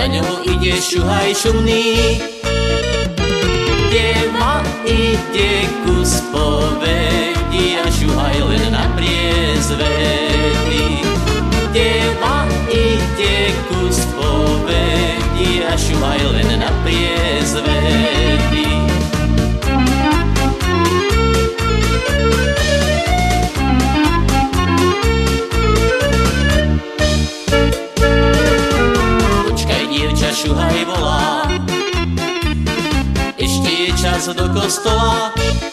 za ňou ide šuhaj šumný. Deva ide ku spovedi a šuhaj len na priezvedy. Deva ide ku spovedi a šuhaj len na priezvedy. Počkaj, dievča, šuhaj volá, ešte je čas do kostola.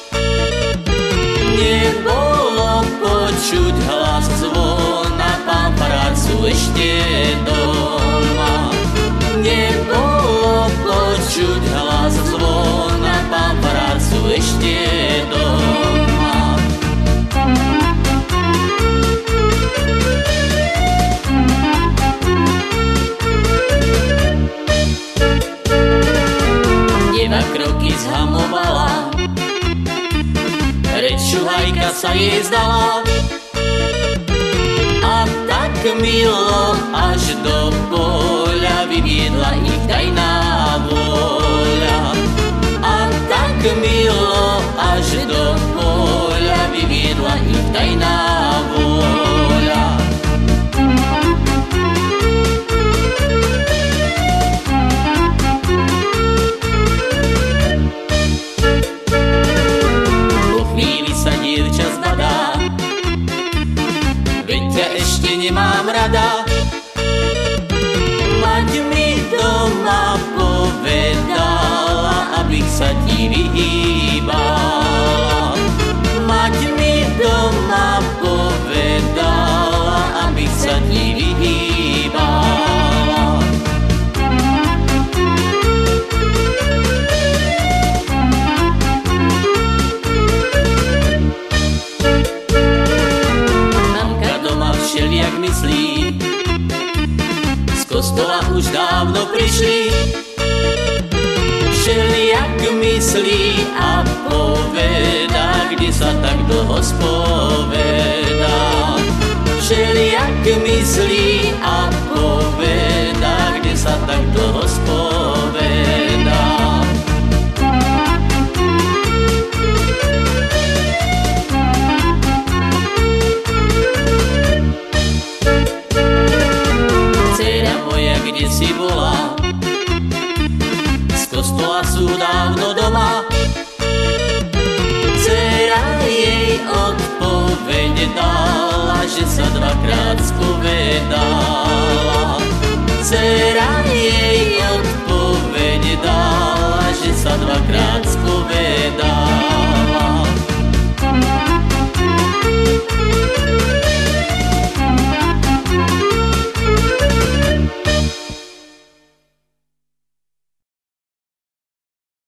Nebolo počuť hlas zvona, pán farár sú ešte doma. Nebolo počuť hlas zvona, pán farár sú ešte doma. Deva kroky zhamovala, reč šuhajka sa jej zdala. A tak milo až do poľa vyviedla ich tajná vôľa. A tak milo až do poľa vyviedla ich tajná vôľa. Nemám rada, mať mi doma povedala, abych sa ti vyhýbala. Mať mi doma povedala, abych sa ti vyhýbala. Všelijak myslí, z kostola už dávno prišli. Všelijak myslí a povedá, kde sa tak dlho spovedá. Všelijak myslí a povedá, kde sa tak dlho spovedá. Kde si bola, z kostola sú dávno doma.